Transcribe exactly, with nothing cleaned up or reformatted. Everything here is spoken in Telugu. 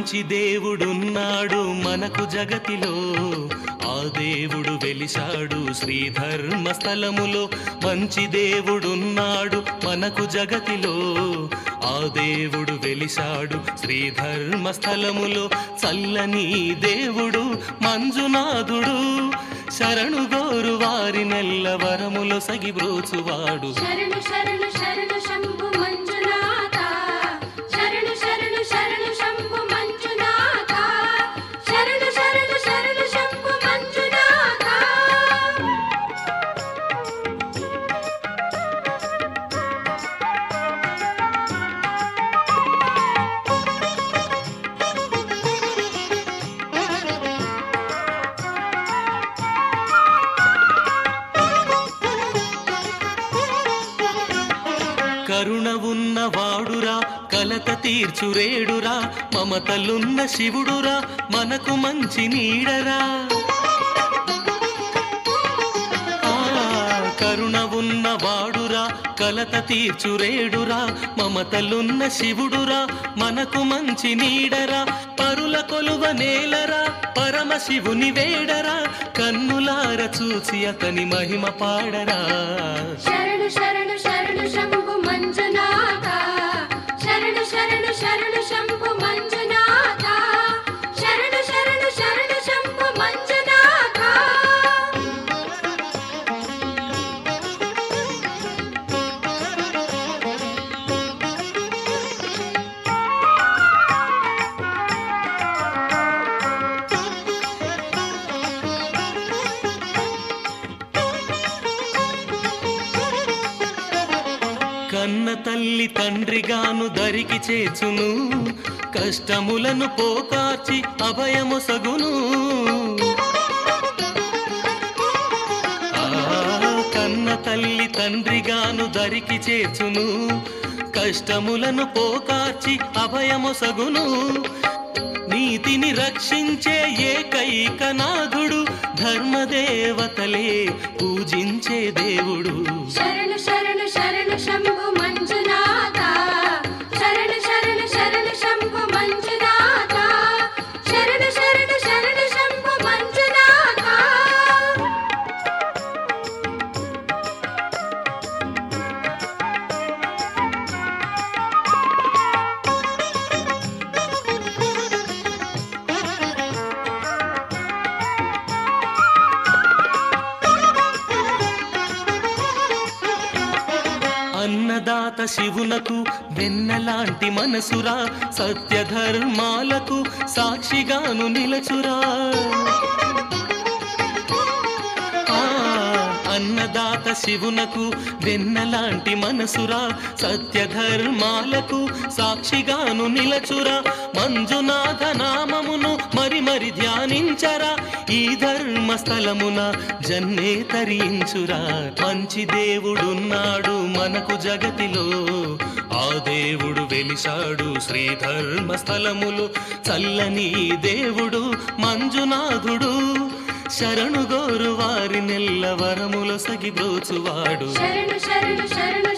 మంచి దేవుడున్నాడు మనకు జగతిలో, ఆ దేవుడు వెలిశాడు శ్రీధర్మస్థలములో. మంచి దేవుడున్నాడు మనకు జగతిలో, ఆ దేవుడు వెలిశాడు శ్రీధర్మస్థలములో. చల్లని దేవుడు మంజునాథుడు, శరణుగోరు వారి నెల్ల వరములో సగిబ్రోచువాడు. శరణు శరణు శరణు శంభు మంజునాథ, శరణు శరణు శరణు శంభు మంజునాథ, శరణు శరణు శరణు శంభు మంజునాథ. కరుణ ఉన్న వాడురా, కలత తీర్చురేడురా, మమతలున్న శివుడురా, మనకు మంచి నీడరా. ఆ కరుణ ఉన్న వాడురా, కలత తీర్చురేడురా, మమతలున్న శివుడురా, మనకు మంచి నీడరా. పరుల కొలువ నేలరా, పరమశివుని వేడరా, కన్నులార చూచి అతని మహిమ పాడరా. శరణు శరణు శరణు శంభు మంజునాథ, శరణు శరణు శరణు శంభు మంజునాథ, శరణు శరణు శరణు శంభు మంజునాథ. కన్న తల్లి తండ్రిగాను దరికి చేర్చును, కష్టములను పోకార్చి అభయమొసగును. ఆ కన్న తల్లి తండ్రిగాను దరికి చేర్చును, కష్టములను పోకార్చి అభయమొసగును. నీతిని రక్షించే ఏకైక నాథుడు, ధర్మదేవతలే పూజించే దేవుడు. శరణు శరణు శరణు శంభు మంజునాథ, శరణు శరణు శరణు శంభు మంజునాథ, శరణు శరణు శరణు శంభు మంజునాథ. అన్నదాత శివునకు వెన్నలాంటి మనసురా, సత్యధర్మాలకు సాక్షిగాను నిలచురా. ఆ అన్నదాత శివునకు వెన్నలాంటి మనసురా, సత్యధర్మాలకు సాక్షిగాను నిలచురా. మంజునాథ నామమును మరి మరి ధ్యానించరా, ఈ ధర్మస్థలమున జన్మే తరించురా. మంచి దేవుడున్నాడు మనకు జగతిలో, ఆ దేవుడు వెలిశాడు శ్రీధర్మస్థలములో. చల్లని దేవుడు మంజునాథుడు, శరణుగోరు వారి నెల్ల వరములో సగిబ్రోచువాడు. శరణు శరణు శరణు